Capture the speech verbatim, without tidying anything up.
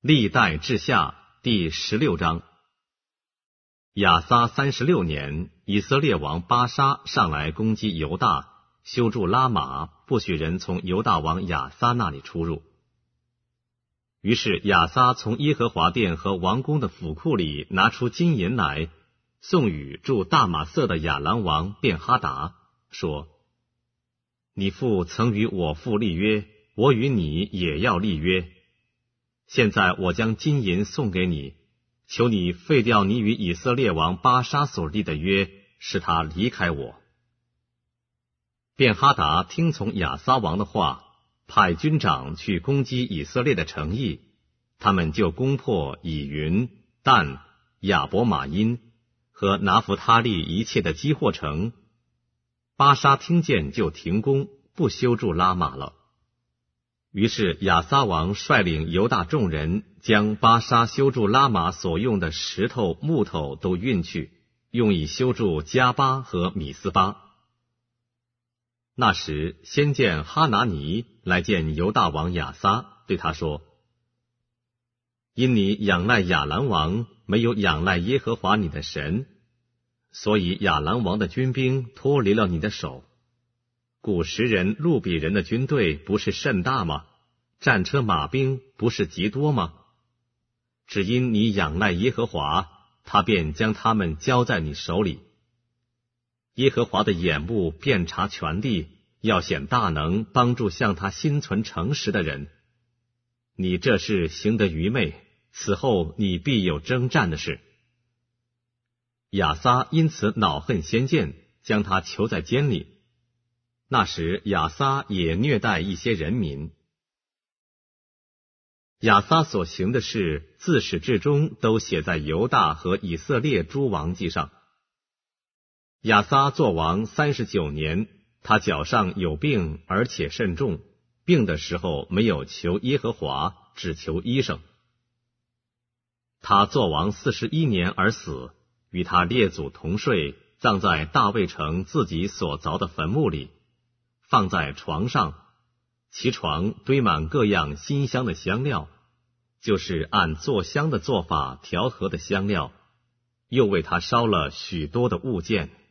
历代志下第十六章。亚撒三十六年，以色列王巴沙上来攻击犹大，修筑拉玛，不许人从犹大王亚撒那里出入。于是亚撒从耶和华殿和王宫的府库里拿出金银来，送与住大马色的亚兰王便哈达，说：你父曾与我父立约，我与你也要立约。现在我将金银送给你，求你废掉你与以色列王巴沙所立的约，使他离开我。便哈达听从亚撒王的话，派军长去攻击以色列的城邑，他们就攻破以云、但、亚伯马因和拿弗他利一切的基货城。巴沙听见就停工，不修筑拉玛了。于是亚撒王率领犹大众人，将巴沙修筑拉玛所用的石头、木头都运去，用以修筑加巴和米斯巴。那时先见哈拿尼来见犹大王亚撒，对他说：因你仰赖亚兰王，没有仰赖耶和华你的神，所以亚兰王的军兵脱离了你的手。古时人路比人的军队不是甚大吗？战车马兵不是极多吗？只因你仰赖耶和华，他便将他们交在你手里。耶和华的眼目遍察全地，要显大能，帮助向他心存诚实的人。你这事行得愚昧，此后你必有征战的事。亚撒因此恼恨先见，将他囚在监里。那时亚撒也虐待一些人民。亚撒所行的事，自始至终都写在犹大和以色列诸王记上。亚撒作王三十九年，他脚上有病，而且甚重，病的时候没有求耶和华，只求医生。他作王四十一年而死，与他列祖同睡，葬在大卫城自己所凿的坟墓里，放在床上，其床堆满各样馨香的香料，就是按做香的做法调和的香料，又为他烧了许多的物件。